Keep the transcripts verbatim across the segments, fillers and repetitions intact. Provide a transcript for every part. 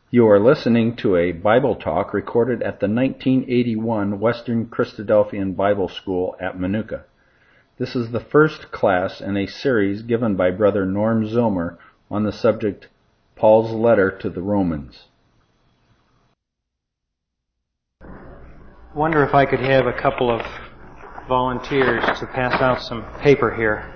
You are listening to a Bible talk recorded at the nineteen eighty-one Western Christadelphian Bible School at Manuka. This is the first class in a series given by Brother Norm Zomer on the subject Paul's Letter to the Romans. Wonder if I could have a couple of volunteers to pass out some paper here.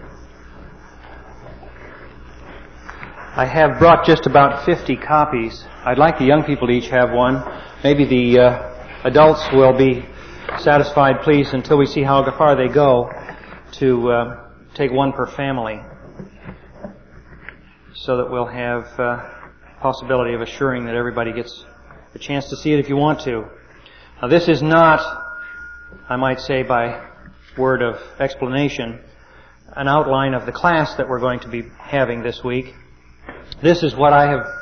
I have brought just about fifty copies. I'd like the young people to each have one. Maybe the uh, adults will be satisfied, please, until we see how far they go, to uh, take one per family, so that we'll have uh, possibility of assuring that everybody gets a chance to see it if you want to. Now, this is not, I might say by word of explanation, an outline of the class that we're going to be having this week. This is what I have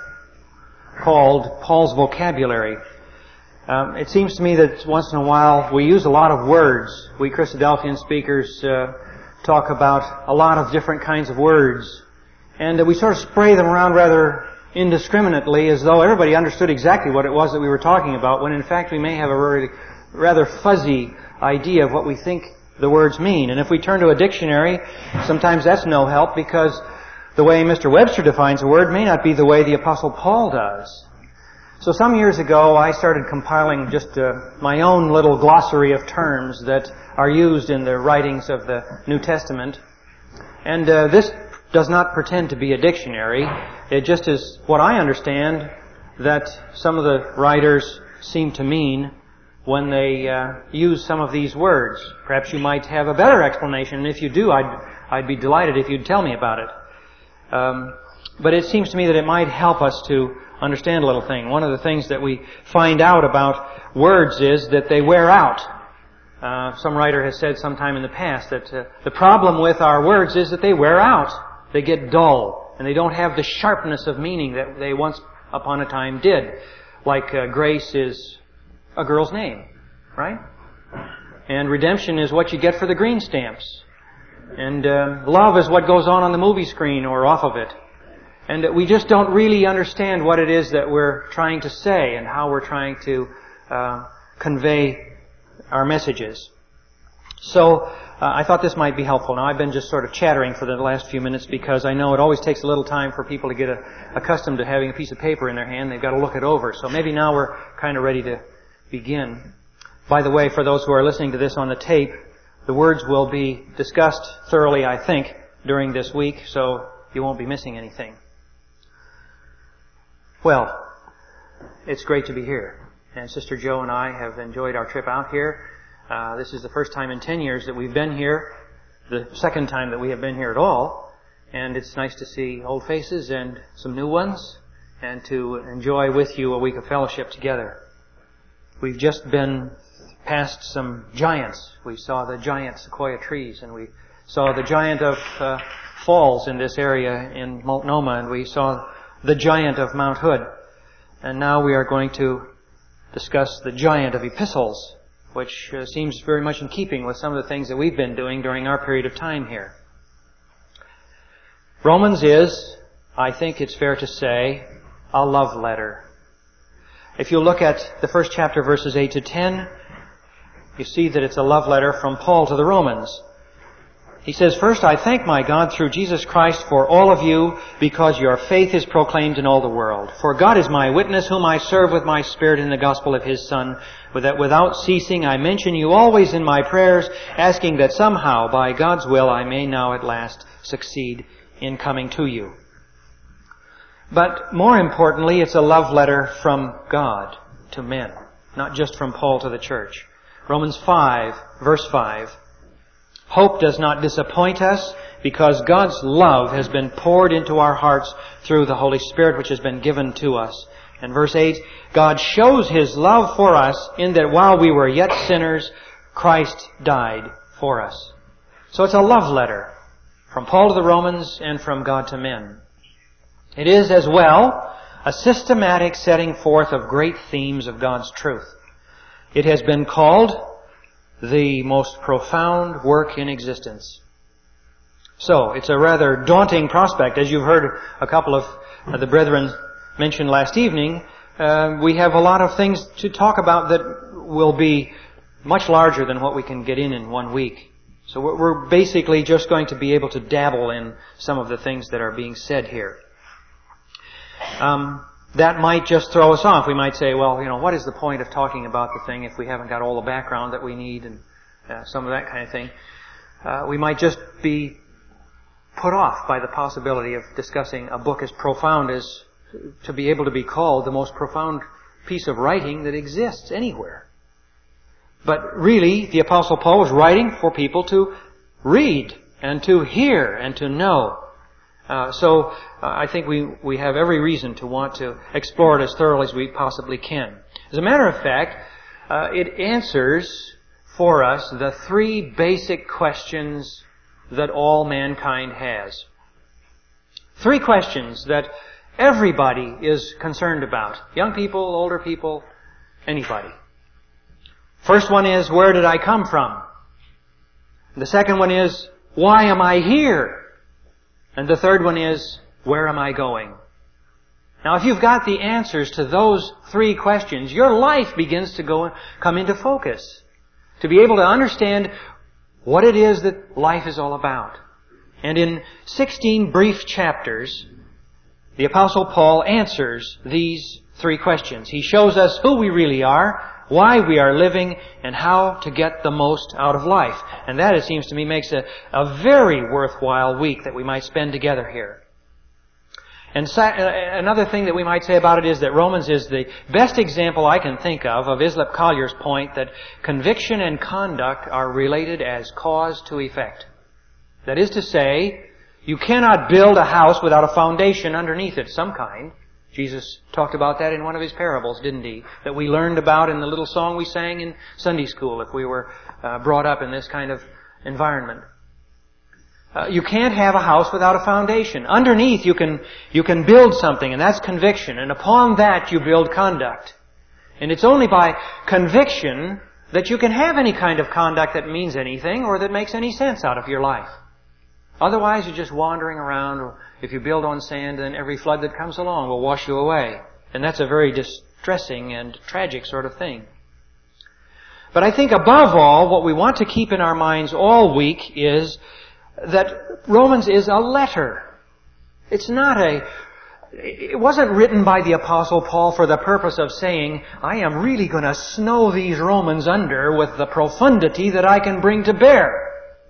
called Paul's vocabulary. Um, it seems to me that once in a while we use a lot of words. We Christadelphian speakers uh, talk about a lot of different kinds of words. And uh, we sort of spray them around rather indiscriminately as though everybody understood exactly what it was that we were talking about, when in fact we may have a very, rather fuzzy idea of what we think the words mean. And if we turn to a dictionary, sometimes that's no help, because the way Mister Webster defines a word may not be the way the Apostle Paul does. So some years ago, I started compiling just uh, my own little glossary of terms that are used in the writings of the New Testament. And uh, this does not pretend to be a dictionary. It just is what I understand that some of the writers seem to mean when they uh, use some of these words. Perhaps you might have a better explanation, and if you do, I'd, I'd be delighted if you'd tell me about it. Um, but it seems to me that it might help us to understand a little thing. One of the things that we find out about words is that they wear out. Uh, some writer has said sometime in the past that uh, the problem with our words is that they wear out. They get dull, and they don't have the sharpness of meaning that they once upon a time did. Like uh, grace is a girl's name, right? And redemption is what you get for the green stamps. And uh, love is what goes on on the movie screen or off of it. And uh, we just don't really understand what it is that we're trying to say and how we're trying to uh, convey our messages. So uh, I thought this might be helpful. Now, I've been just sort of chattering for the last few minutes because I know it always takes a little time for people to get a, accustomed to having a piece of paper in their hand. They've got to look it over. So maybe now we're kind of ready to begin. By the way, for those who are listening to this on the tape, the words will be discussed thoroughly, I think, during this week, so you won't be missing anything. Well, it's great to be here. And Sister Jo and I have enjoyed our trip out here. Uh, this is the first time in ten years that we've been here, the second time that we have been here at all. And it's nice to see old faces and some new ones, and to enjoy with you a week of fellowship together. We've just been past some giants. We saw the giant sequoia trees, and we saw the giant of uh, falls in this area in Multnomah, and we saw the giant of Mount Hood. And now we are going to discuss the giant of epistles, which uh, seems very much in keeping with some of the things that we've been doing during our period of time here. Romans is, I think it's fair to say, a love letter. If you look at the first chapter, verses eight to ten, you see that it's a love letter from Paul to the Romans. He says, "First, I thank my God through Jesus Christ for all of you, because your faith is proclaimed in all the world. For God is my witness, whom I serve with my spirit in the gospel of His Son, that without ceasing I mention you always in my prayers, asking that somehow, by God's will, I may now at last succeed in coming to you." But more importantly, it's a love letter from God to men, not just from Paul to the church. Romans five, verse five. "Hope does not disappoint us, because God's love has been poured into our hearts through the Holy Spirit, which has been given to us." And verse eight, "God shows His love for us in that while we were yet sinners, Christ died for us." So it's a love letter from Paul to the Romans and from God to men. It is as well a systematic setting forth of great themes of God's truth. It has been called the most profound work in existence. So, it's a rather daunting prospect. As you've heard a couple of the brethren mention last evening, uh, we have a lot of things to talk about that will be much larger than what we can get in in one week. So we're basically just going to be able to dabble in some of the things that are being said here. Um, that might just throw us off. We might say, well, you know, what is the point of talking about the thing if we haven't got all the background that we need and uh, some of that kind of thing. Uh, we might just be put off by the possibility of discussing a book as profound as to be able to be called the most profound piece of writing that exists anywhere. But really, the Apostle Paul was writing for people to read and to hear and to know. Uh, so uh, I think we, we have every reason to want to explore it as thoroughly as we possibly can. As a matter of fact, uh, it answers for us the three basic questions that all mankind has. Three questions that everybody is concerned about. Young people, older people, anybody. First one is, where did I come from? The second one is, why am I here? And the third one is, where am I going? Now, if you've got the answers to those three questions, your life begins to go come into focus. To be able to understand what it is that life is all about. And in sixteen brief chapters, the Apostle Paul answers these three questions. He shows us who we really are, why we are living, and how to get the most out of life. And that, it seems to me, makes a, a very worthwhile week that we might spend together here. And sa- another thing that we might say about it is that Romans is the best example I can think of of Islip Collier's point that conviction and conduct are related as cause to effect. That is to say, you cannot build a house without a foundation underneath it, some kind. Jesus talked about that in one of his parables, didn't he? That we learned about in the little song we sang in Sunday school if we were uh, brought up in this kind of environment. Uh, you can't have a house without a foundation. Underneath you can you can build something, and that's conviction. And upon that you build conduct. And it's only by conviction that you can have any kind of conduct that means anything or that makes any sense out of your life. Otherwise you're just wandering around. If you build on sand, then every flood that comes along will wash you away. And that's a very distressing and tragic sort of thing. But I think above all, what we want to keep in our minds all week is that Romans is a letter. It's not a... It wasn't written by the Apostle Paul for the purpose of saying, I am really going to snow these Romans under with the profundity that I can bring to bear.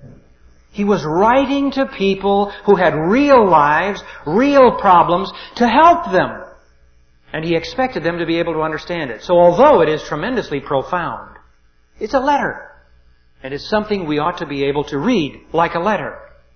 He was writing to people who had real lives, real problems, to help them. And he expected them to be able to understand it. So although it is tremendously profound, it's a letter. And it's something we ought to be able to read like a letter.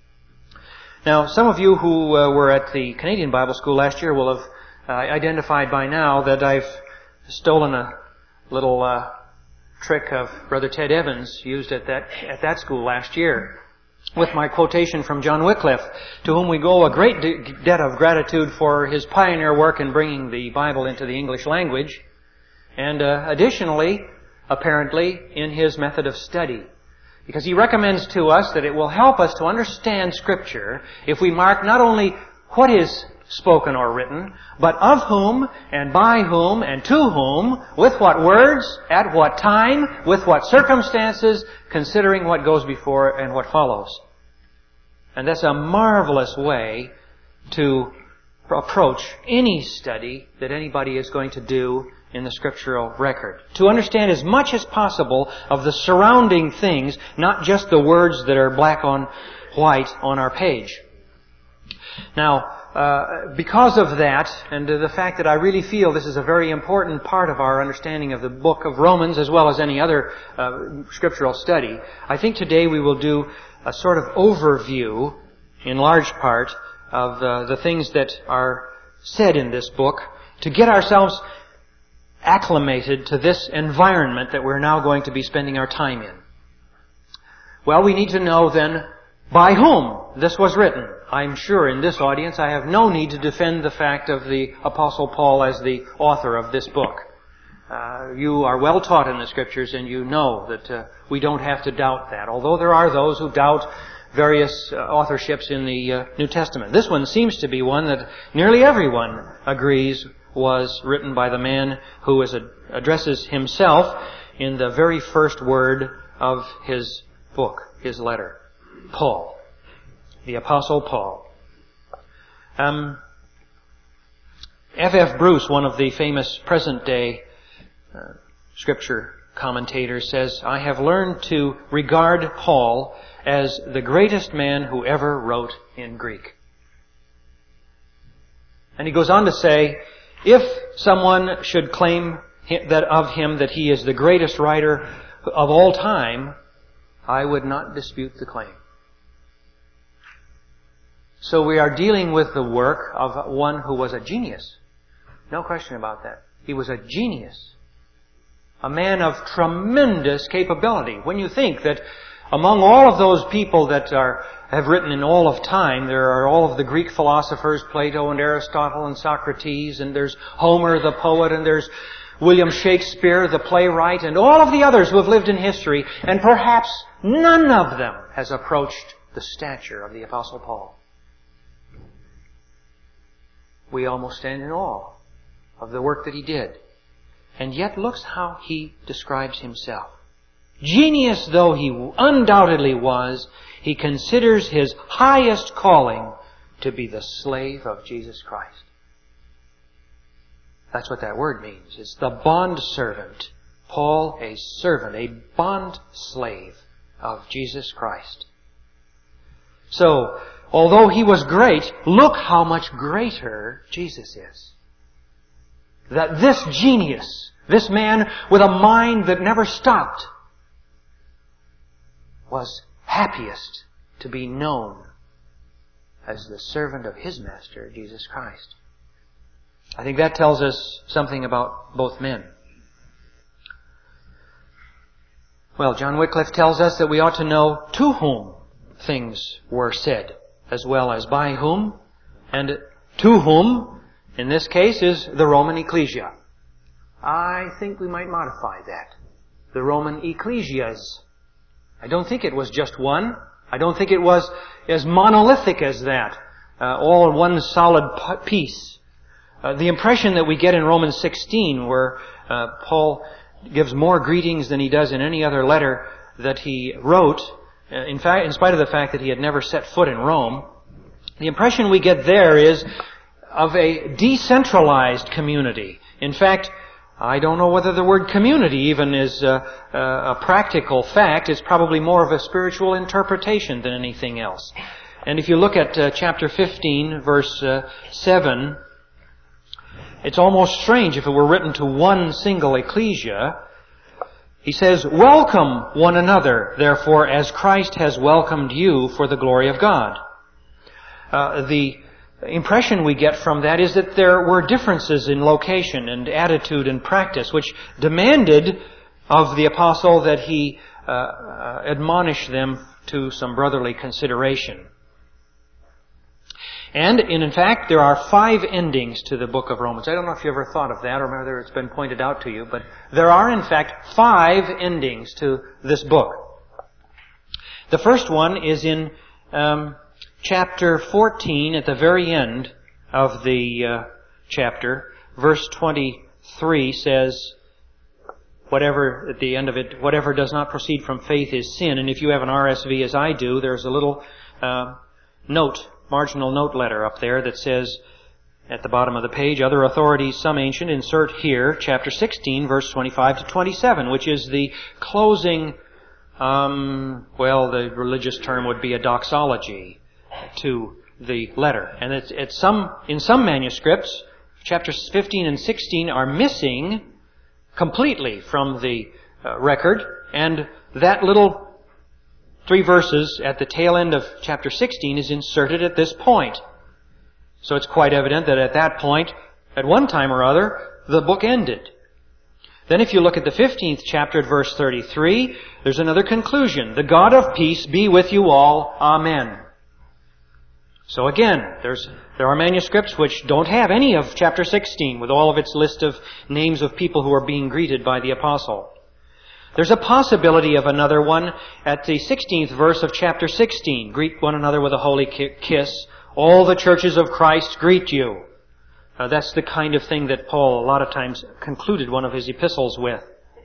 Now, some of you who uh, were at the Canadian Bible School last year will have uh, identified by now that I've stolen a little uh, trick of Brother Ted Evans used at that at that school last year, with my quotation from John Wycliffe, to whom we owe a great de- debt of gratitude for his pioneer work in bringing the Bible into the English language, and uh, additionally, apparently, in his method of study. Because he recommends to us that it will help us to understand Scripture if we mark not only what is spoken or written, but of whom, and by whom, and to whom, with what words, at what time, with what circumstances, considering what goes before and what follows. And that's a marvelous way to approach any study that anybody is going to do in the scriptural record. To understand as much as possible of the surrounding things, not just the words that are black on white on our page. Now, uh, because of that, and uh, the fact that I really feel this is a very important part of our understanding of the book of Romans, as well as any other uh, scriptural study, I think today we will do a sort of overview, in large part, of uh, the things that are said in this book, to get ourselves acclimated to this environment that we're now going to be spending our time in. Well, we need to know then by whom this was written. I'm sure in this audience I have no need to defend the fact of the Apostle Paul as the author of this book. Uh, you are well taught in the Scriptures, and you know that uh, we don't have to doubt that, although there are those who doubt various uh, authorships in the uh, New Testament. This one seems to be one that nearly everyone agrees was written by the man who is, addresses himself in the very first word of his book, his letter. Paul. The Apostle Paul. Um, F F Bruce, one of the famous present-day uh, Scripture commentators, says, "I have learned to regard Paul as the greatest man who ever wrote in Greek." And he goes on to say, if someone should claim that of him that he is the greatest writer of all time, I would not dispute the claim. So we are dealing with the work of one who was a genius. No question about that. He was a genius. A man of tremendous capability. When you think that among all of those people that are have written in all of time, there are all of the Greek philosophers, Plato and Aristotle and Socrates, and there's Homer the poet, and there's William Shakespeare the playwright, and all of the others who have lived in history, and perhaps none of them has approached the stature of the Apostle Paul. We almost stand in awe of the work that he did. And yet looks how he describes himself. Genius though he undoubtedly was, he considers his highest calling to be the slave of Jesus Christ. That's what that word means. It's the bond servant. Paul, a servant, a bond slave of Jesus Christ. So, although he was great, look how much greater Jesus is. That this genius, this man with a mind that never stopped, was happiest to be known as the servant of his master, Jesus Christ. I think that tells us something about both men. Well, John Wycliffe tells us that we ought to know to whom things were said, as well as by whom, and to whom, in this case, is the Roman ecclesia. I think we might modify that. The Roman ecclesias. I don't think it was just one. I don't think it was as monolithic as that. Uh, all one solid piece. Uh, the impression that we get in Romans sixteen, where uh, Paul gives more greetings than he does in any other letter that he wrote, uh, in fact, in spite of the fact that he had never set foot in Rome, the impression we get there is of a decentralized community. In fact, I don't know whether the word community even is uh, uh, a practical fact. It's probably more of a spiritual interpretation than anything else. And if you look at uh, chapter fifteen, verse uh, seven, it's almost strange if it were written to one single ecclesia. He says, "Welcome one another, therefore, as Christ has welcomed you for the glory of God." Uh, the impression we get from that is that there were differences in location and attitude and practice which demanded of the apostle that he uh, uh, admonish them to some brotherly consideration. And in, in fact, there are five endings to the book of Romans. I don't know if you ever thought of that or whether it's been pointed out to you, but there are in fact five endings to this book. The first one is in um, chapter fourteen, at the very end of the uh, chapter. Verse twenty-three says, whatever, at the end of it, whatever does not proceed from faith is sin. And if you have an R S V as I do, there's a little uh, note, marginal note letter up there that says, at the bottom of the page, other authorities, some ancient, insert here, chapter sixteen, verse twenty-five to twenty-seven, which is the closing, um, well, the religious term would be a doxology to the letter. And it's, it's some, in some manuscripts, chapters fifteen and sixteen are missing completely from the uh, record, and that little three verses at the tail end of chapter sixteen is inserted at this point. So it's quite evident that at that point, at one time or other, the book ended. Then if you look at the fifteenth chapter at verse thirty-three, there's another conclusion. The God of peace be with you all. Amen. So again, there's, there are manuscripts which don't have any of chapter sixteen with all of its list of names of people who are being greeted by the apostle. There's a possibility of another one at the sixteenth verse of chapter sixteen. Greet one another with a holy kiss. All the churches of Christ greet you. Uh, that's the kind of thing that Paul a lot of times concluded one of his epistles with.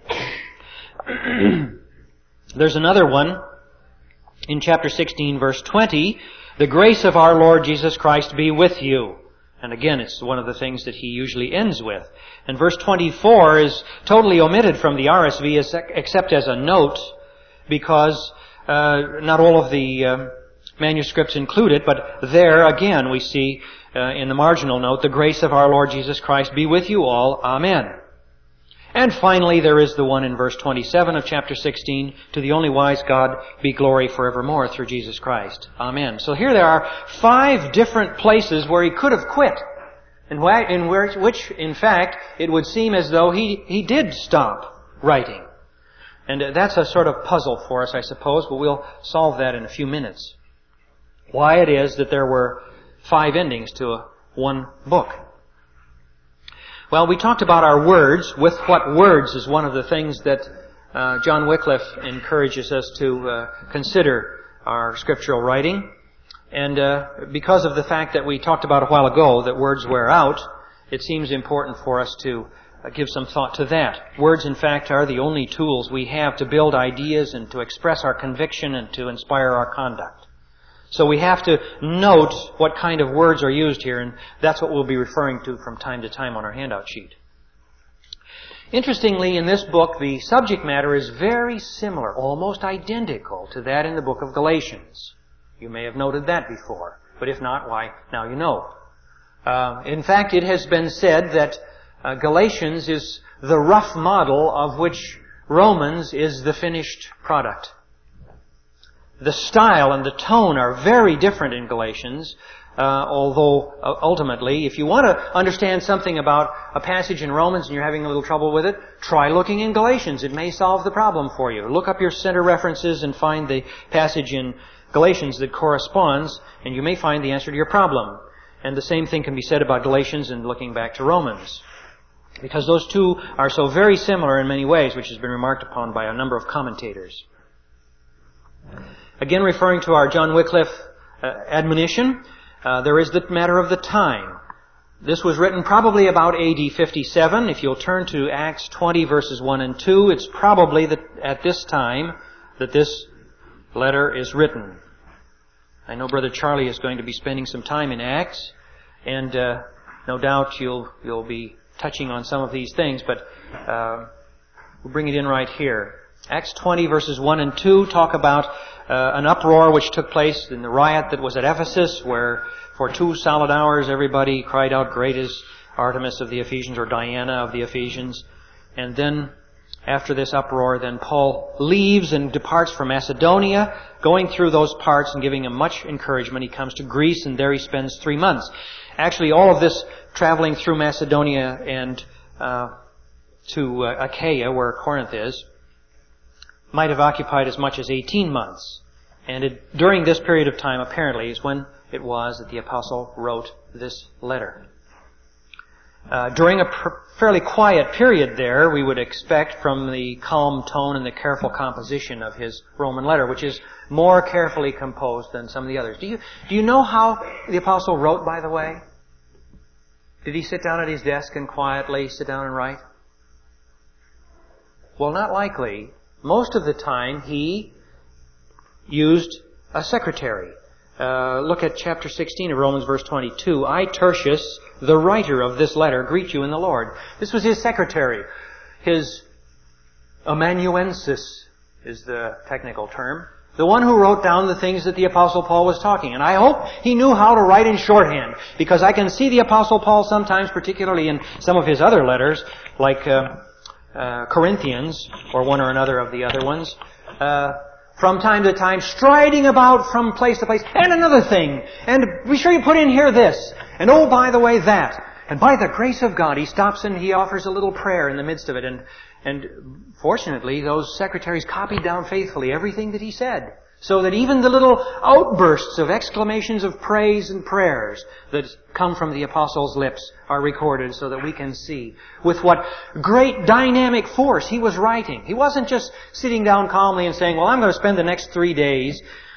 There's another one in chapter sixteen, verse twenty. The grace of our Lord Jesus Christ be with you. And again, it's one of the things that he usually ends with. And verse twenty-four is totally omitted from the R S V except as a note, because uh, not all of the uh, manuscripts include it, but there again we see uh, in the marginal note, the grace of our Lord Jesus Christ be with you all. Amen. And finally, there is the one in verse twenty-seven of chapter sixteen, to the only wise God be glory forevermore through Jesus Christ. Amen. So here there are five different places where he could have quit, and in which, in fact, it would seem as though he, he did stop writing. And that's a sort of puzzle for us, I suppose, but we'll solve that in a few minutes. Why it is that there were five endings to a, one book. Well, we talked about our words. With what words is one of the things that uh, John Wycliffe encourages us to uh, consider our scriptural writing. And uh, because of the fact that we talked about a while ago that words wear out, it seems important for us to uh, give some thought to that. Words, in fact, are the only tools we have to build ideas and to express our conviction and to inspire our conduct. So we have to note what kind of words are used here, and that's what we'll be referring to from time to time on our handout sheet. Interestingly, in this book, the subject matter is very similar, almost identical to that in the book of Galatians. You may have noted that before, but if not, why, now you know. Uh, in fact, it has been said that uh, Galatians is the rough model of which Romans is the finished product. The style and the tone are very different in Galatians, uh, although uh, ultimately, if you want to understand something about a passage in Romans and you're having a little trouble with it, try looking in Galatians. It may solve the problem for you. Look up your center references and find the passage in Galatians that corresponds, and you may find the answer to your problem. And the same thing can be said about Galatians and looking back to Romans, because those two are so very similar in many ways, which has been remarked upon by a number of commentators. Again, referring to our John Wycliffe uh, admonition, uh, there is the matter of the time. This was written probably about A D fifty-seven. If you'll turn to Acts twenty, verses one and two, it's probably that at this time that this letter is written. I know Brother Charlie is going to be spending some time in Acts, and uh, no doubt you'll you'll be touching on some of these things, but uh, we'll bring it in right here. Acts twenty, verses one and two talk about uh, an uproar which took place in the riot that was at Ephesus, where for two solid hours everybody cried out, "Great is Artemis of the Ephesians," or Diana of the Ephesians. And then, after this uproar, then Paul leaves and departs for Macedonia, going through those parts and giving them much encouragement. He comes to Greece, and there he spends three months. Actually, all of this traveling through Macedonia and uh, to uh, Achaia, where Corinth is, might have occupied as much as eighteen months. And it, during this period of time, apparently, is when it was that the apostle wrote this letter. Uh, during a pr- fairly quiet period there, we would expect, from the calm tone and the careful composition of his Roman letter, which is more carefully composed than some of the others. Do you, do you know how the apostle wrote, by the way? Did he sit down at his desk and quietly sit down and write? Well, not likely. Most of the time, he used a secretary. Uh, look at chapter sixteen of Romans, verse twenty-two. I, Tertius, the writer of this letter, greet you in the Lord. This was his secretary. His amanuensis is the technical term. The one who wrote down the things that the Apostle Paul was talking. And I hope he knew how to write in shorthand, because I can see the Apostle Paul sometimes, particularly in some of his other letters, like uh, uh, Corinthians, or one or another of the other ones, uh, from time to time, striding about from place to place. And another thing. And be sure you put in here this. And oh, by the way, that. And by the grace of God, he stops and he offers a little prayer in the midst of it. And, and fortunately, those secretaries copied down faithfully everything that he said, so that even the little outbursts of exclamations of praise and prayers that come from the apostle's lips are recorded, so that we can see with what great dynamic force he was writing. He wasn't just sitting down calmly and saying, well, I'm going to spend the next three days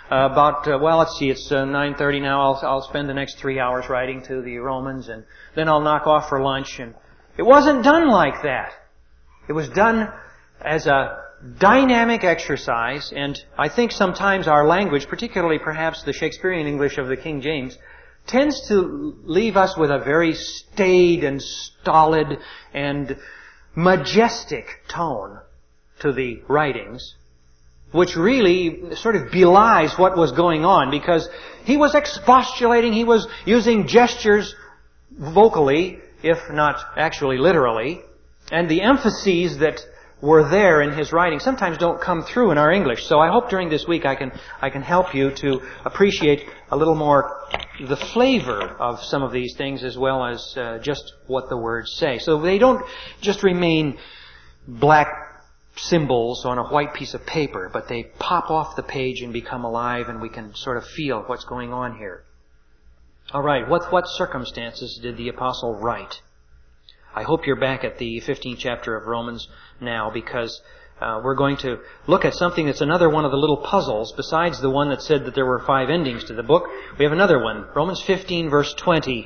Uh, about, uh, well, let's see, it's uh, nine thirty now. I'll, I'll spend the next three hours writing to the Romans, and then I'll knock off for lunch. And it wasn't done like that. It was done as a dynamic exercise, and I think sometimes our language, particularly perhaps the Shakespearean English of the King James, tends to leave us with a very staid and stolid and majestic tone to the writings, which really sort of belies what was going on, because he was expostulating, he was using gestures vocally, if not actually literally, and the emphases that were there in his writing sometimes don't come through in our English. So I hope during this week I can I can help you to appreciate a little more the flavor of some of these things, as well as uh, just what the words say. So they don't just remain black symbols on a white piece of paper, but they pop off the page and become alive, and we can sort of feel what's going on here. All right, what what circumstances did the apostle write? I hope you're back at the fifteenth chapter of Romans now, because uh, we're going to look at something that's another one of the little puzzles. Besides the one that said that there were five endings to the book, we have another one. Romans fifteen, verse twenty.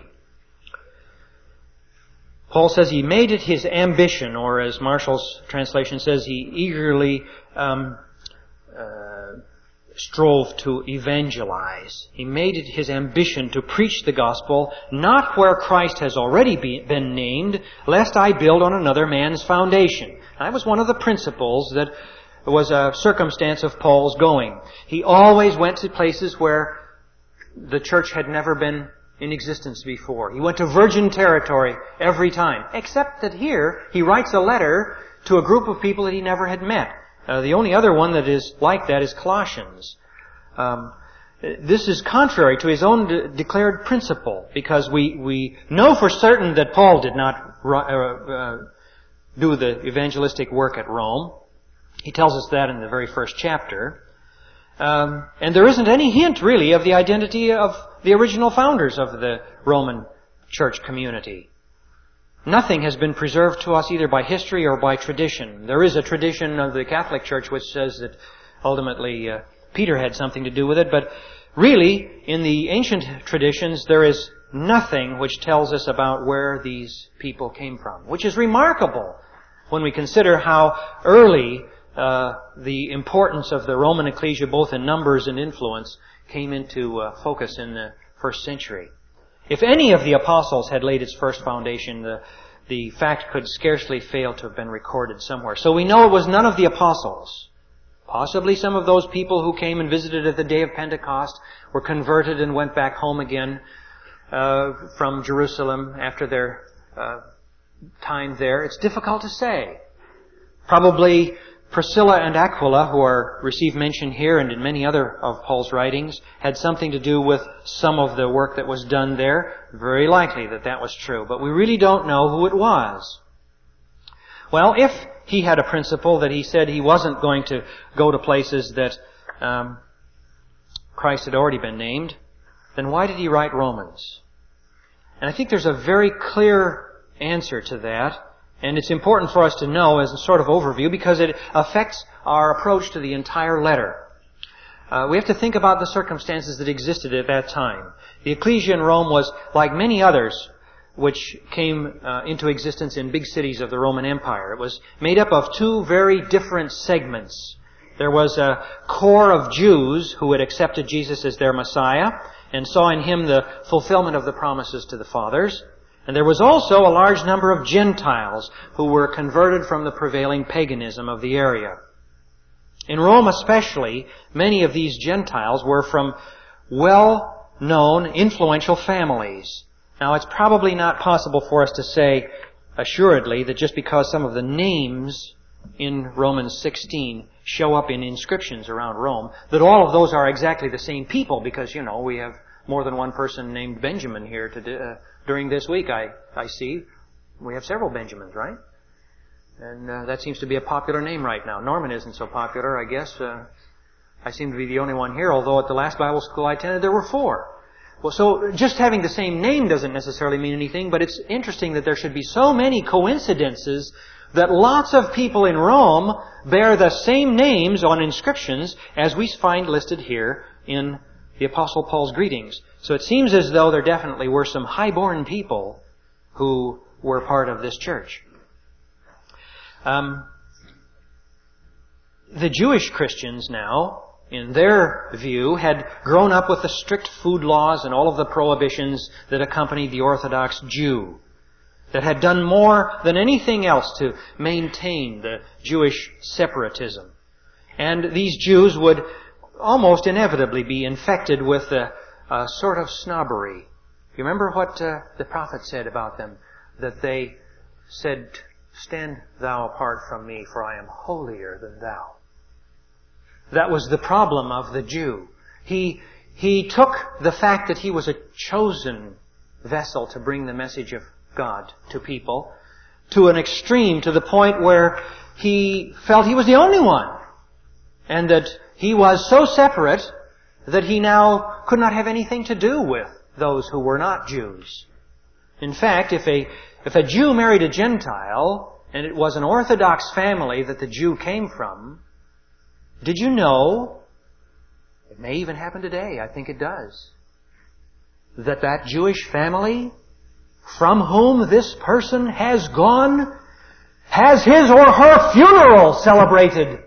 Paul says he made it his ambition, or as Marshall's translation says, he eagerly um, uh, strove to evangelize. He made it his ambition to preach the gospel, not where Christ has already be, been named, lest I build on another man's foundation. That was one of the principles that was a circumstance of Paul's going. He always went to places where the church had never been in existence before. He went to virgin territory every time, except that here he writes a letter to a group of people that he never had met. Uh, the only other one that is like that is Colossians. Um, this is contrary to his own de- declared principle, because we, we know for certain that Paul did not uh, uh, do the evangelistic work at Rome. He tells us that in the very first chapter. Um, and there isn't any hint, really, of the identity of the original founders of the Roman church community. Nothing has been preserved to us either by history or by tradition. There is a tradition of the Catholic Church which says that ultimately uh, Peter had something to do with it, but really, in the ancient traditions, there is nothing which tells us about where these people came from, which is remarkable when we consider how early uh, the importance of the Roman ecclesia, both in numbers and influence, came into uh, focus in the first century. If any of the apostles had laid its first foundation, the, the fact could scarcely fail to have been recorded somewhere. So we know it was none of the apostles. Possibly some of those people who came and visited at the day of Pentecost were converted and went back home again uh, from Jerusalem after their uh, time there. It's difficult to say. Probably Priscilla and Aquila, who are receive mention here and in many other of Paul's writings, had something to do with some of the work that was done there. Very likely that that was true, but we really don't know who it was. Well, if he had a principle that he said he wasn't going to go to places that um, Christ had already been named, then why did he write Romans? And I think there's a very clear answer to that. And it's important for us to know as a sort of overview, because it affects our approach to the entire letter. Uh, we have to think about the circumstances that existed at that time. The ecclesia in Rome was like many others which came uh, into existence in big cities of the Roman Empire. It was made up of two very different segments. There was a core of Jews who had accepted Jesus as their Messiah and saw in Him the fulfillment of the promises to the fathers. And there was also a large number of Gentiles who were converted from the prevailing paganism of the area. In Rome especially, many of these Gentiles were from well-known, influential families. Now, it's probably not possible for us to say assuredly that just because some of the names in Romans sixteen show up in inscriptions around Rome, that all of those are exactly the same people, because, you know, we have more than one person named Benjamin here to, uh, during this week, I, I see. We have several Benjamins, right? And uh, that seems to be a popular name right now. Norman isn't so popular, I guess. Uh, I seem to be the only one here, although at the last Bible school I attended, there were four. Well, so just having the same name doesn't necessarily mean anything, but it's interesting that there should be so many coincidences that lots of people in Rome bear the same names on inscriptions as we find listed here in the Apostle Paul's greetings. So it seems as though there definitely were some high-born people who were part of this church. Um, the Jewish Christians now, in their view, had grown up with the strict food laws and all of the prohibitions that accompanied the Orthodox Jew, that had done more than anything else to maintain the Jewish separatism. And these Jews would almost inevitably be infected with a, a sort of snobbery. You remember what uh, the prophet said about them? That they said, "Stand thou apart from me, for I am holier than thou." That was the problem of the Jew. He, he took the fact that he was a chosen vessel to bring the message of God to people to an extreme, to the point where he felt he was the only one. And that he was so separate that he now could not have anything to do with those who were not Jews. In fact, if a, if a Jew married a Gentile, and it was an Orthodox family that the Jew came from, did you know, it may even happen today, I think it does, that that Jewish family from whom this person has gone has his or her funeral celebrated?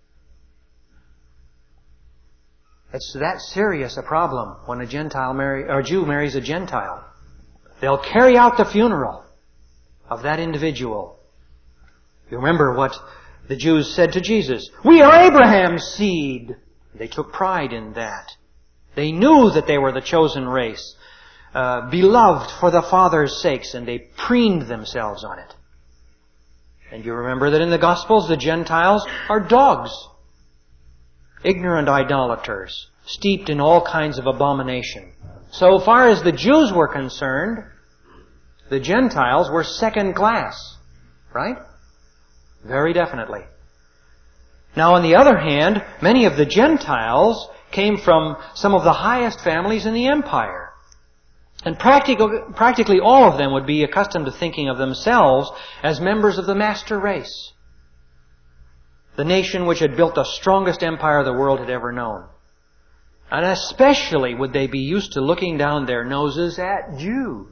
It's that serious a problem when a Gentile marry, or a Jew marries a Gentile. They'll carry out the funeral of that individual. You remember what the Jews said to Jesus. "We are Abraham's seed." They took pride in that. They knew that they were the chosen race, uh, beloved for the Father's sakes, and they preened themselves on it. And you remember that in the Gospels, the Gentiles are dogs, ignorant idolaters, steeped in all kinds of abomination. So far as the Jews were concerned, the Gentiles were second class, right? Very definitely. Now, on the other hand, many of the Gentiles came from some of the highest families in the empire. And practically, practically all of them would be accustomed to thinking of themselves as members of the master race, the nation which had built the strongest empire the world had ever known. And especially would they be used to looking down their noses at Jews.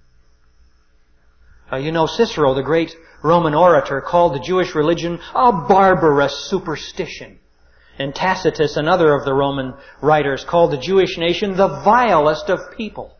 Uh, you know, Cicero, the great Roman orator, called the Jewish religion a barbarous superstition. And Tacitus, another of the Roman writers, called the Jewish nation the vilest of people.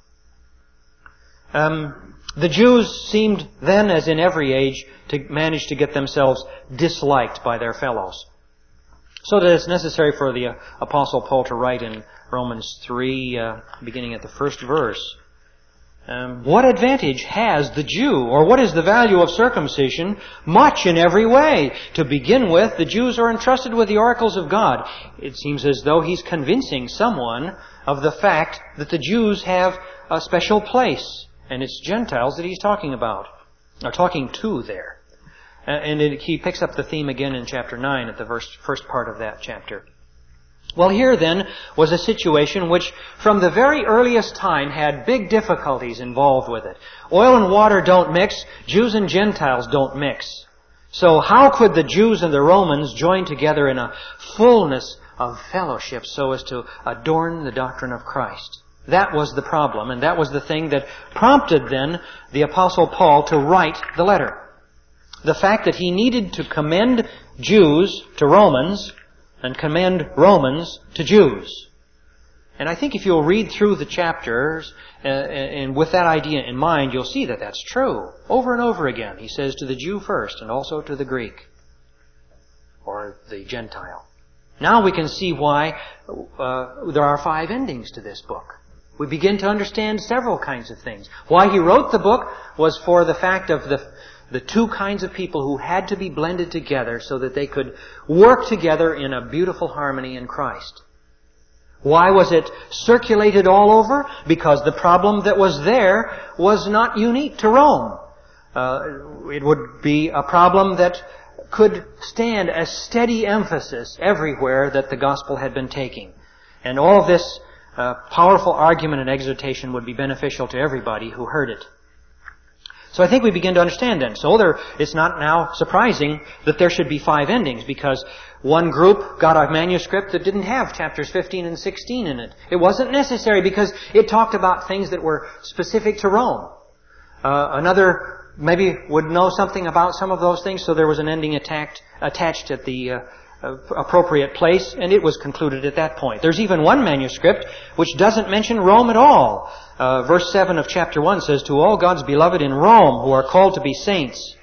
Um, the Jews seemed then, as in every age, to manage to get themselves disliked by their fellows. So that it's necessary for the Apostle Paul to write in Romans three, uh, beginning at the first verse, Um, what advantage has the Jew, or what is the value of circumcision? Much in every way. To begin with, the Jews are entrusted with the oracles of God. It seems as though he's convincing someone of the fact that the Jews have a special place. And it's Gentiles that he's talking about, or talking to there. And it, he picks up the theme again in chapter nine at the verse, first part of that chapter. Well, here then was a situation which from the very earliest time had big difficulties involved with it. Oil and water don't mix. Jews and Gentiles don't mix. So how could the Jews and the Romans join together in a fullness of fellowship so as to adorn the doctrine of Christ? That was the problem, and that was the thing that prompted then the Apostle Paul to write the letter. The fact that he needed to commend Jews to Romans and commend Romans to Jews. And I think if you'll read through the chapters, uh, and with that idea in mind, you'll see that that's true. Over and over again, he says to the Jew first, and also to the Greek, or the Gentile. Now we can see why uh, there are five endings to this book. We begin to understand several kinds of things. Why he wrote the book was for the fact of the the two kinds of people who had to be blended together so that they could work together in a beautiful harmony in Christ. Why was it circulated all over? Because the problem that was there was not unique to Rome. Uh, it would be a problem that could stand a steady emphasis everywhere that the gospel had been taking. And all of this uh, powerful argument and exhortation would be beneficial to everybody who heard it. So I think we begin to understand then. So there, it's not now surprising that there should be five endings, because One group got a manuscript that didn't have chapters fifteen and sixteen in it. It wasn't necessary because it talked about things that were specific to Rome. Uh, another maybe would know something about some of those things, so there was an ending attacked, attached at the uh, appropriate place, and it was concluded at that point. There's even one manuscript which doesn't mention Rome at all. Uh, verse seven of chapter one says, "To all God's beloved in Rome who are called to be saints."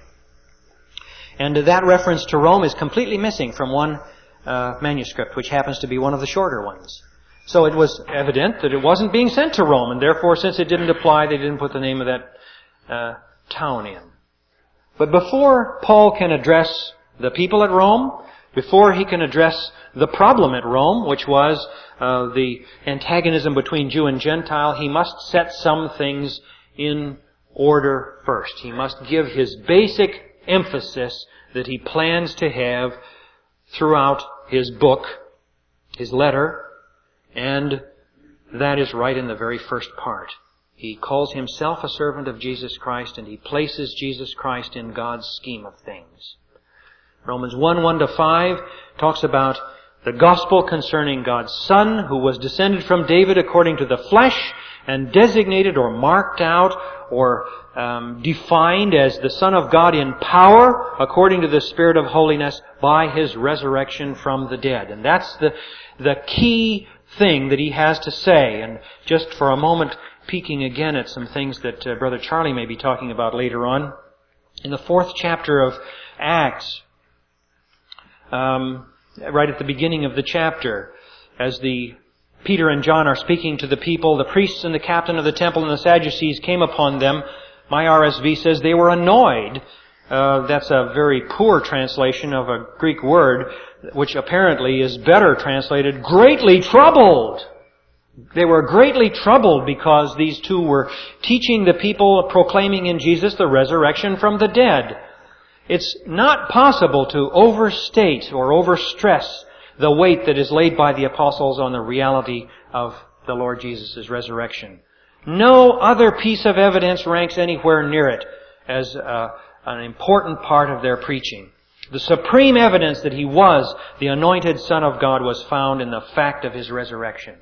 And that reference to Rome is completely missing from one uh, manuscript, which happens to be one of the shorter ones. So it was evident that it wasn't being sent to Rome, and therefore, since it didn't apply, they didn't put the name of that uh, town in. But before Paul can address the people at Rome, before he can address the problem at Rome, which was uh, the antagonism between Jew and Gentile, he must set some things in order first. He must give his basic emphasis that he plans to have throughout his book, his letter, and that is right in the very first part. He calls himself a servant of Jesus Christ, and he places Jesus Christ in God's scheme of things. Romans one, one to five talks about the gospel concerning God's Son, who was descended from David according to the flesh, and designated or marked out or um, defined as the Son of God in power according to the Spirit of holiness by His resurrection from the dead. And that's the, the key thing that he has to say. And just for a moment, peeking again at some things that uh, Brother Charlie may be talking about later on. In the fourth chapter of Acts, um, right at the beginning of the chapter, as the Peter and John are speaking to the people, the priests and the captain of the temple and the Sadducees came upon them. My R S V says they were annoyed. Uh, that's a very poor translation of a Greek word, which apparently is better translated, greatly troubled. They were greatly troubled because these two were teaching the people, proclaiming in Jesus the resurrection from the dead. It's not possible to overstate or overstress the weight that is laid by the apostles on the reality of the Lord Jesus' resurrection. No other piece of evidence ranks anywhere near it as uh, an important part of their preaching. The supreme evidence that He was the anointed Son of God was found in the fact of His resurrection.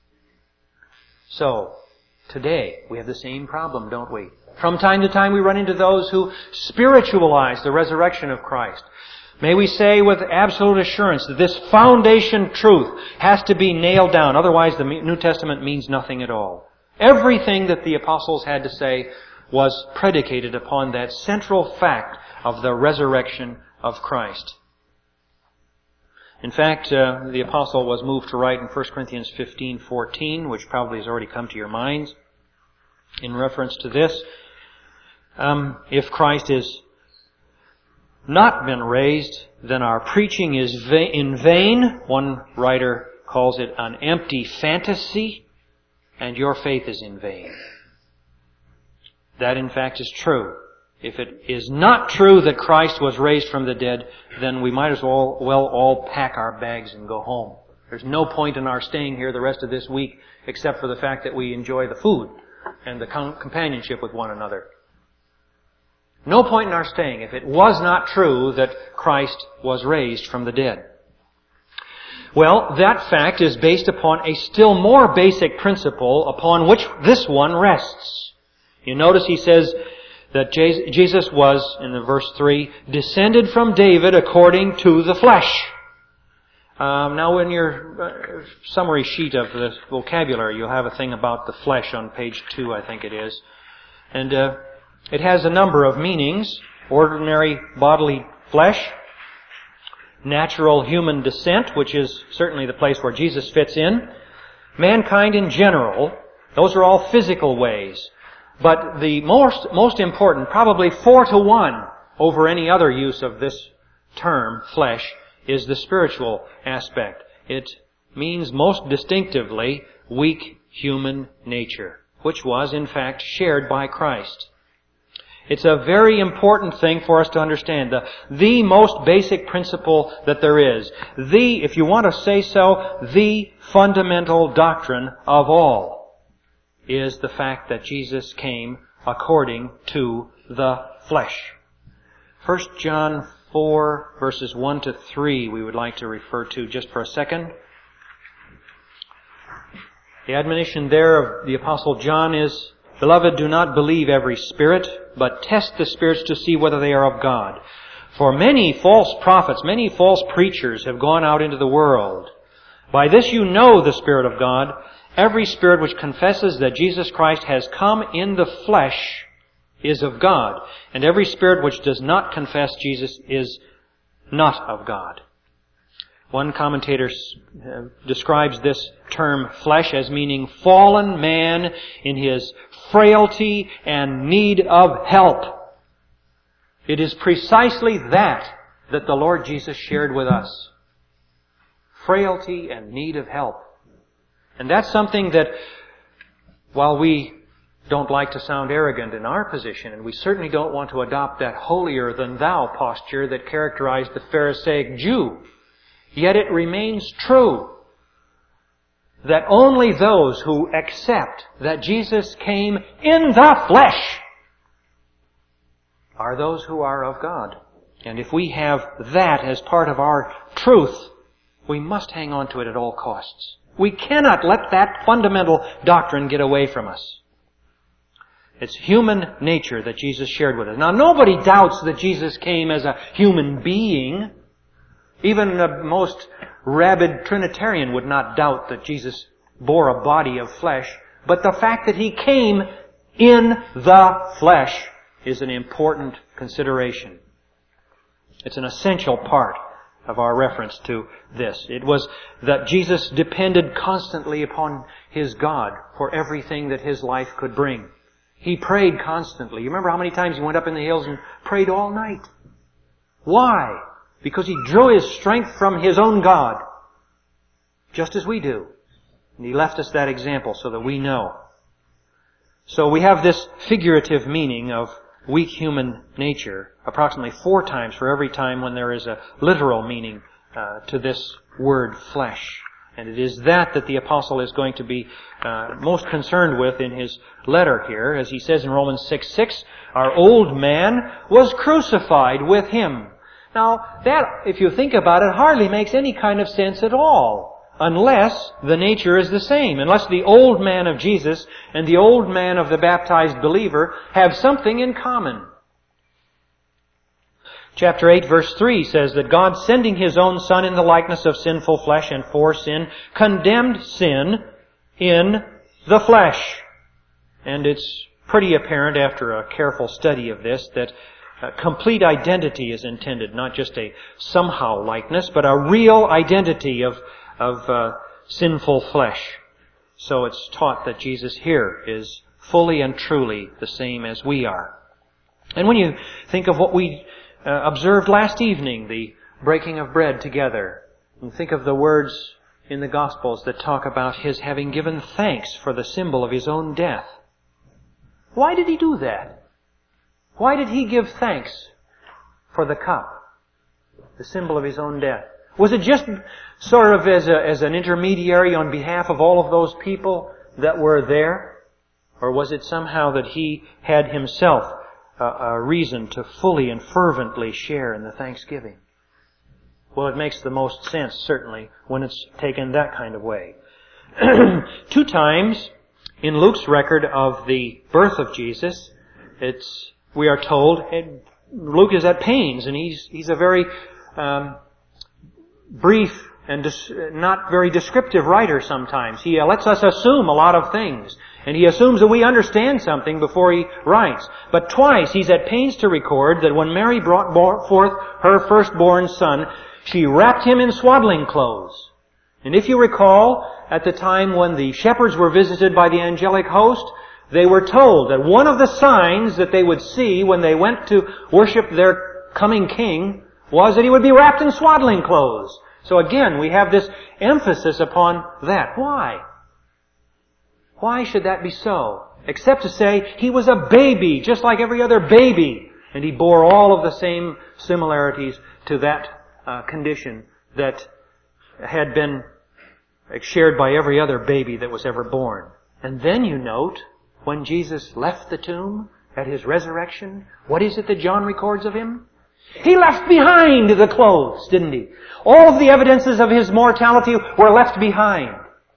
So, today we have the same problem, don't we? From time to time we run into those who spiritualize the resurrection of Christ. May we say with absolute assurance that this foundation truth has to be nailed down. Otherwise the New Testament means nothing at all. Everything that the apostles had to say was predicated upon that central fact of the resurrection of Christ. In fact, uh, the apostle was moved to write in First Corinthians fifteen fourteen, which probably has already come to your minds, in reference to this. Um, if Christ is not been raised, then our preaching is va- in vain. One writer calls it an empty fantasy, and your faith is in vain. That, in fact, is true. If it is not true that Christ was raised from the dead, then we might as well, well all pack our bags and go home. There's no point in our staying here the rest of this week except for the fact that we enjoy the food and the companionship with one another. No point in our staying if it was not true that Christ was raised from the dead. Well, that fact is based upon a still more basic principle upon which this one rests. You notice he says that Jesus was, in the verse three, descended from David according to the flesh. Um, now in your uh, summary sheet of the vocabulary, you'll have a thing about the flesh on page two, I think it is. And uh, it has a number of meanings. Ordinary bodily flesh, natural human descent, which is certainly the place where Jesus fits in, mankind in general. Those are all physical ways. But the most, most important, probably four to one over any other use of this term, flesh, is the spiritual aspect. It means most distinctively weak human nature, which was in fact shared by Christ. It's a very important thing for us to understand. The, the most basic principle that there is. The, if you want to say so, the fundamental doctrine of all is the fact that Jesus came according to the flesh. First John four, verses one to three, we would like to refer to just for a second. The admonition there of the Apostle John is, "Beloved, do not believe every spirit, but test the spirits to see whether they are of God. For many false prophets, many false preachers have gone out into the world. By this you know the Spirit of God. Every spirit which confesses that Jesus Christ has come in the flesh is of God, and every spirit which does not confess Jesus is not of God." One commentator describes this term flesh as meaning fallen man in his frailty and need of help. It is precisely that that the Lord Jesus shared with us. Frailty and need of help. And that's something that, while we don't like to sound arrogant in our position, and we certainly don't want to adopt that holier-than-thou posture that characterized the Pharisaic Jew, yet it remains true that only those who accept that Jesus came in the flesh are those who are of God. And if we have that as part of our truth, we must hang on to it at all costs. We cannot let that fundamental doctrine get away from us. It's human nature that Jesus shared with us. Now, nobody doubts that Jesus came as a human being. Even the most rabid Trinitarian would not doubt that Jesus bore a body of flesh. But the fact that He came in the flesh is an important consideration. It's an essential part of our reference to this. It was that Jesus depended constantly upon His God for everything that His life could bring. He prayed constantly. You remember how many times He went up in the hills and prayed all night? Why? Because He drew His strength from His own God, just as we do. And He left us that example so that we know. So we have this figurative meaning of weak human nature approximately four times for every time when there is a literal meaning uh, to this word flesh. And it is that that the apostle is going to be uh, most concerned with in his letter here. As he says in Romans six six, "Our old man was crucified with Him." Now, that, if you think about it, hardly makes any kind of sense at all, unless the nature is the same, unless the old man of Jesus and the old man of the baptized believer have something in common. Chapter eight, verse three says that God, sending His own Son in the likeness of sinful flesh and for sin, condemned sin in the flesh. And it's pretty apparent after a careful study of this that uh, complete identity is intended, not just a somehow likeness, but a real identity of, of uh, sinful flesh. So it's taught that Jesus here is fully and truly the same as we are. And when you think of what we Uh, observed last evening, the breaking of bread together, and think of the words in the Gospels that talk about His having given thanks for the symbol of His own death. Why did He do that? Why did He give thanks for the cup, the symbol of His own death? Was it just sort of as, a, as an intermediary on behalf of all of those people that were there? Or was it somehow that He had Himself a reason to fully and fervently share in the thanksgiving? Well, it makes the most sense, certainly, when it's taken that kind of way. Two times in Luke's record of the birth of Jesus, it's we are told, Luke is at pains, and he's he's a very um, brief and dis- not very descriptive writer sometimes. He uh, lets us assume a lot of things. And he assumes that we understand something before he writes. But twice he's at pains to record that when Mary brought forth her firstborn son, she wrapped him in swaddling clothes. And if you recall, at the time when the shepherds were visited by the angelic host, they were told that one of the signs that they would see when they went to worship their coming king was that he would be wrapped in swaddling clothes. So again, we have this emphasis upon that. Why? Why should that be so? Except to say he was a baby, just like every other baby. And he bore all of the same similarities to that uh, condition that had been shared by every other baby that was ever born. And then you note, when Jesus left the tomb at His resurrection, what is it that John records of Him? He left behind the clothes, didn't he? All of the evidences of his mortality were left behind.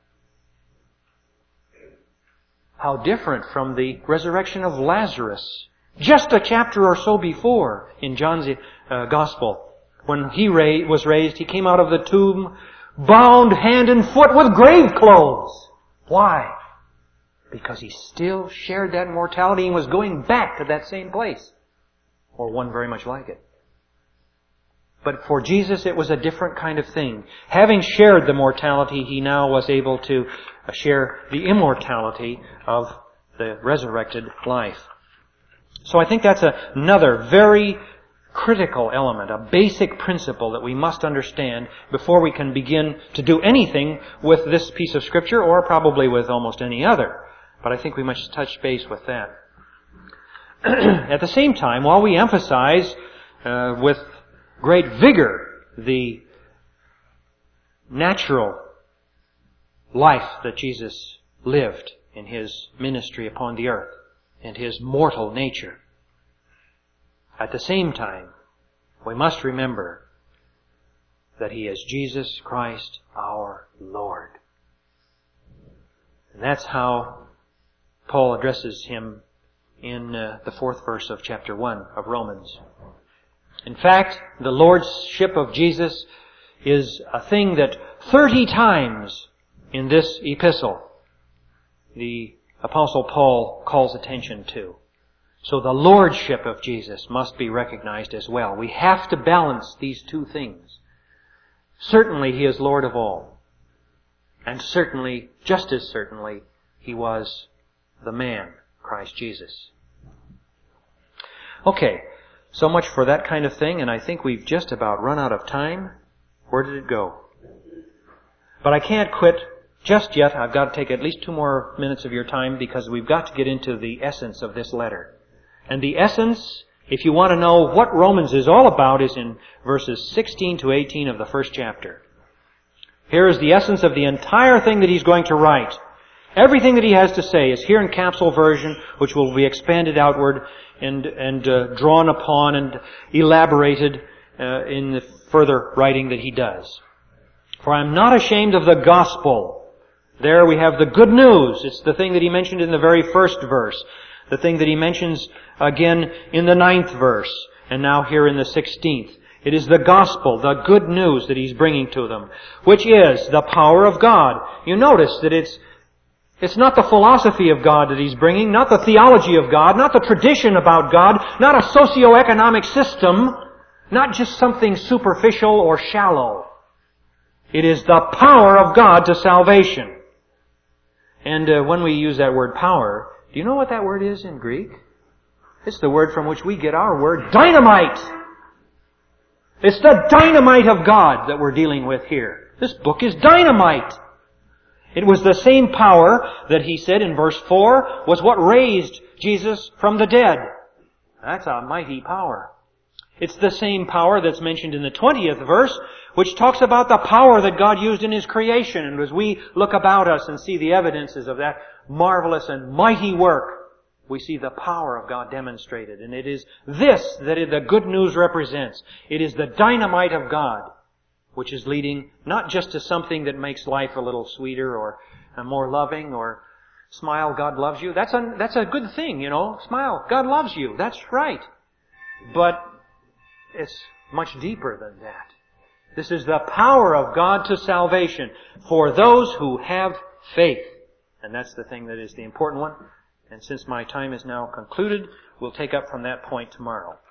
How different from the resurrection of Lazarus, just a chapter or so before in John's uh, Gospel. When he ra- was raised, he came out of the tomb bound hand and foot with grave clothes. Why? Because he still shared that mortality and was going back to that same place, or one very much like it. But for Jesus, it was a different kind of thing. Having shared the mortality, he now was able to share the immortality of the resurrected life. So I think that's another very critical element, a basic principle that we must understand before we can begin to do anything with this piece of Scripture, or probably with almost any other. But I think we must touch base with that. At the same time, while we emphasize uh, with great vigor the natural life that Jesus lived in His ministry upon the earth and His mortal nature, at the same time, we must remember that He is Jesus Christ our Lord. And that's how Paul addresses Him in uh, the fourth verse of chapter one of Romans. In fact, the Lordship of Jesus is a thing that thirty times in this epistle the Apostle Paul calls attention to. So the Lordship of Jesus must be recognized as well. We have to balance these two things. Certainly He is Lord of all. And certainly, just as certainly, He was the man, Christ Jesus. Okay, so much for that kind of thing, and I think we've just about run out of time. Where did it go? But I can't quit just yet. I've got to take at least two more minutes of your time because we've got to get into the essence of this letter. And the essence, if you want to know what Romans is all about, is in verses sixteen to eighteen of the first chapter. Here is the essence of the entire thing that he's going to write. Everything that he has to say is here in capsule version, which will be expanded outward and and uh, drawn upon and elaborated uh, in the further writing that he does. For I am not ashamed of the gospel. There we have the good news. It's the thing that he mentioned in the very first verse. The thing that he mentions again in the ninth verse. And now here in the sixteenth. It is the gospel, the good news that he's bringing to them, which is the power of God. You notice that it's It's not the philosophy of God that he's bringing, not the theology of God, not the tradition about God, not a socio-economic system, not just something superficial or shallow. It is the power of God to salvation. And uh, when we use that word power, do you know what that word is in Greek? It's the word from which we get our word dynamite. It's the dynamite of God that we're dealing with here. This book is dynamite. It was the same power that he said in verse four was what raised Jesus from the dead. That's a mighty power. It's the same power that's mentioned in the twentieth verse, which talks about the power that God used in His creation. And as we look about us and see the evidences of that marvelous and mighty work, we see the power of God demonstrated. And it is this that the good news represents. It is the dynamite of God, which is leading not just to something that makes life a little sweeter or more loving or smile, God loves you. That's a, that's a good thing, you know. Smile, God loves you. That's right. But it's much deeper than that. This is the power of God to salvation for those who have faith. And that's the thing that is the important one. And since my time is now concluded, we'll take up from that point tomorrow.